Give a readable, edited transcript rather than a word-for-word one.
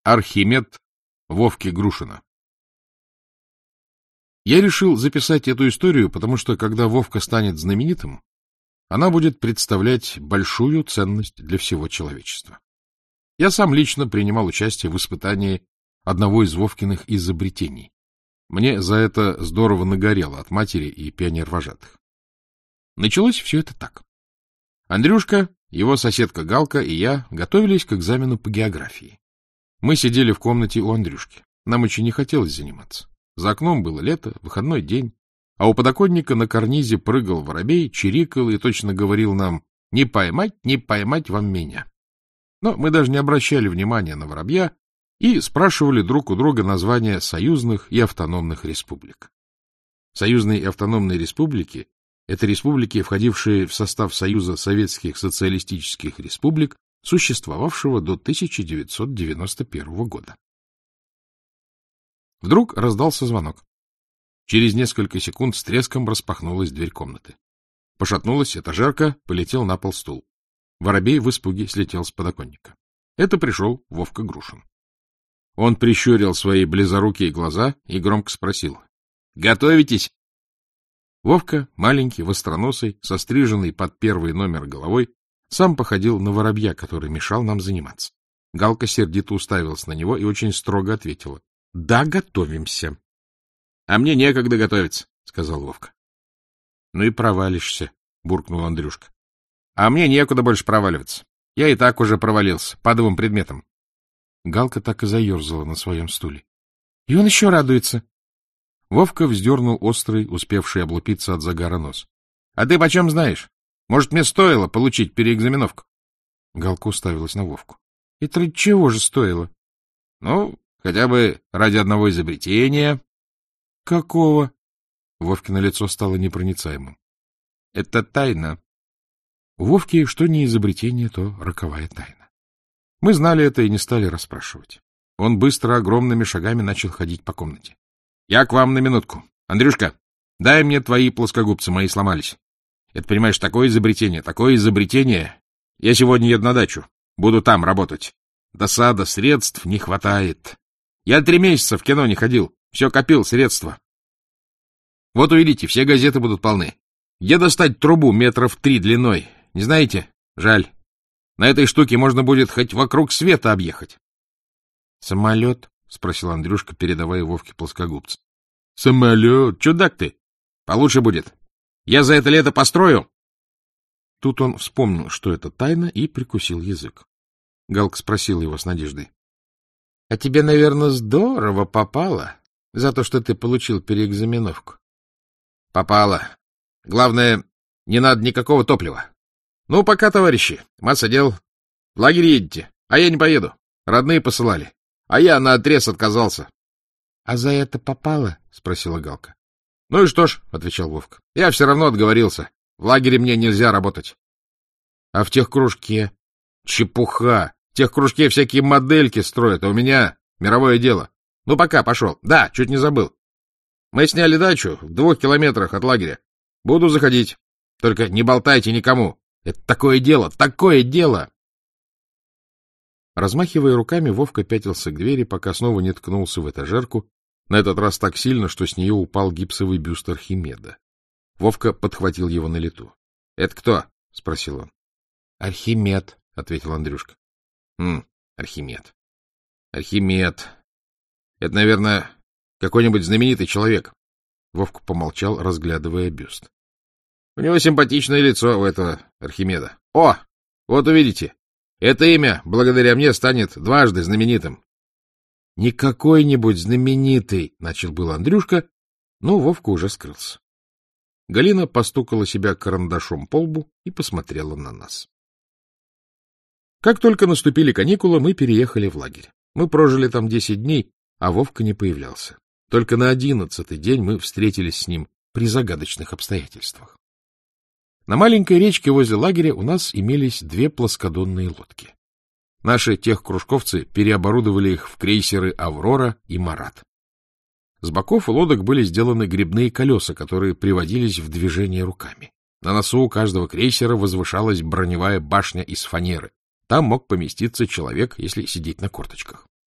Архимед Вовки Грушина. Я решил записать эту историю, потому что, когда Вовка станет знаменитым, она будет представлять большую ценность для всего человечества. Я сам лично принимал участие в испытании одного из Вовкиных изобретений. Мне за это здорово нагорело от матери и пионервожатых. Началось все это так. Андрюшка, его соседка Галка и я готовились к экзамену по географии. Мы сидели в комнате у Андрюшки. Нам очень не хотелось заниматься. За окном было лето, выходной день, а у подоконника на карнизе прыгал воробей, чирикал и точно говорил нам: не поймать вам меня. Но мы даже не обращали внимания на воробья и спрашивали друг у друга названия союзных и автономных республик. Союзные и автономные республики — это республики, входившие в состав Союза Советских Социалистических Республик, существовавшего до 1991 года. Вдруг раздался звонок. Через несколько секунд с треском распахнулась дверь комнаты. Пошатнулась этажерка, полетел на пол стул. Воробей в испуге слетел с подоконника. Это пришел Вовка Грушин. Он прищурил свои близорукие глаза и громко спросил: — Готовитесь? Вовка, маленький, востроносый, состриженный под первый номер головой, сам походил на воробья, который мешал нам заниматься. Галка сердито уставилась на него и очень строго ответила: — Да, готовимся. — А мне некогда готовиться, — сказал Вовка. — Ну и провалишься, — буркнул Андрюшка. — А мне некуда больше проваливаться. Я и так уже провалился по двум предметам. Галка так и заерзала на своем стуле. — И он еще радуется. Вовка вздернул острый, успевший облупиться от загара нос. — А ты почем знаешь? Может, мне стоило получить переэкзаменовку? Галка уставилась на Вовку. — Это ради чего же стоило? — Ну, хотя бы ради одного изобретения. — Какого? Вовкино лицо стало непроницаемым. — Это тайна. У Вовки что не изобретение, то роковая тайна. Мы знали это и не стали расспрашивать. Он быстро, огромными шагами начал ходить по комнате. — Я к вам на минутку. Андрюшка, дай мне твои плоскогубцы, мои сломались. Это, понимаешь, такое изобретение. Я сегодня еду на дачу. Буду там работать. Досада, средств не хватает. Я 3 месяца в кино не ходил. Все копил средства. Вот увидите, все газеты будут полны. Где достать трубу 3 метра длиной? Не знаете? Жаль. На этой штуке можно будет хоть вокруг света объехать. — Самолет? — спросил Андрюшка, передавая Вовке плоскогубцы. — Самолет? Чудак ты. Получше будет. Я за это лето построю. Тут он вспомнил, что это тайна, и прикусил язык. Галка спросила его с надеждой: — А тебе, наверное, здорово попало за то, что ты получил переэкзаменовку? — Попало. Главное, не надо никакого топлива. Ну, пока, товарищи, масса дел. В лагерь едете, а я не поеду. Родные посылали, а я наотрез отказался. — А за это попало? — спросила Галка. — Ну и что ж, — отвечал Вовка, — я все равно отговорился. В лагере мне нельзя работать. — А в техкружке? — Чепуха. В техкружке всякие модельки строят, а у меня мировое дело. Ну, пока, пошел. Да, чуть не забыл. Мы сняли дачу в 2 километрах от лагеря. Буду заходить. Только не болтайте никому. Это такое дело, такое дело! Размахивая руками, Вовка пятился к двери, пока снова не ткнулся в этажерку, на этот раз так сильно, что с нее упал гипсовый бюст Архимеда. Вовка подхватил его на лету. — Это кто? — спросил он. — Архимед, — ответил Андрюшка. — Архимед. Архимед. Это, наверное, какой-нибудь знаменитый человек. Вовка помолчал, разглядывая бюст. У него симпатичное лицо, у этого Архимеда. О, вот увидите, это имя благодаря мне станет дважды знаменитым. — Не какой-нибудь знаменитый, — начал был Андрюшка, но Вовка уже скрылся. Галина постукала себя карандашом по лбу и посмотрела на нас. Как только наступили каникулы, мы переехали в лагерь. Мы прожили там 10 дней, а Вовка не появлялся. Только на 11-й день мы встретились с ним при загадочных обстоятельствах. На маленькой речке возле лагеря у нас имелись 2 плоскодонные лодки. Наши техкружковцы переоборудовали их в крейсеры «Аврора» и «Марат». С боков у лодок были сделаны гребные колеса, которые приводились в движение руками. На носу у каждого крейсера возвышалась броневая башня из фанеры. Там мог поместиться человек, если сидеть на корточках.